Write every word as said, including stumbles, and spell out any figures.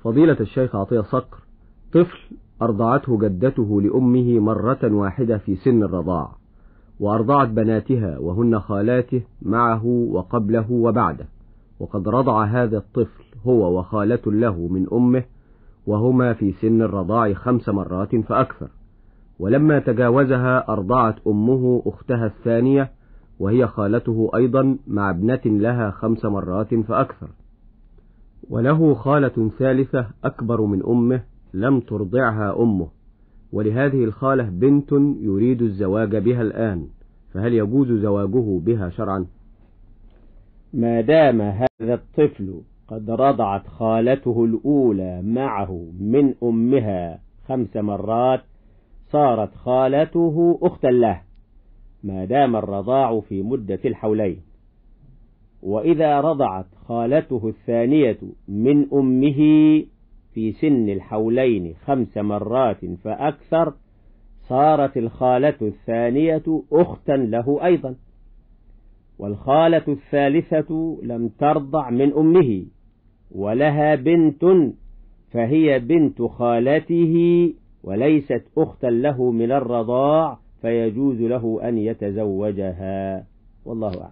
فضيلة الشيخ عطية صقر، طفل أرضعته جدته لأمه مرة واحدة في سن الرضاع، وأرضعت بناتها وهن خالاته معه وقبله وبعده، وقد رضع هذا الطفل هو وخالة له من أمه وهما في سن الرضاع خمس مرات فأكثر، ولما تجاوزها أرضعت أمه أختها الثانية وهي خالته أيضا مع ابنة لها خمس مرات فأكثر، وله خالة ثالثة أكبر من أمه لم ترضعها أمه، ولهذه الخالة بنت يريد الزواج بها الآن، فهل يجوز زواجه بها شرعا؟ ما دام هذا الطفل قد رضعت خالته الأولى معه من أمها خمس مرات صارت خالته أختا له ما دام الرضاع في مدة الحولين. وإذا رضعت خالته الثانية من أمه في سن الحولين خمس مرات فأكثر صارت الخالة الثانية أختا له أيضا. والخالة الثالثة لم ترضع من أمه ولها بنت فهي بنت خالته وليست أختا له من الرضاع، فيجوز له أن يتزوجها، والله أعلم.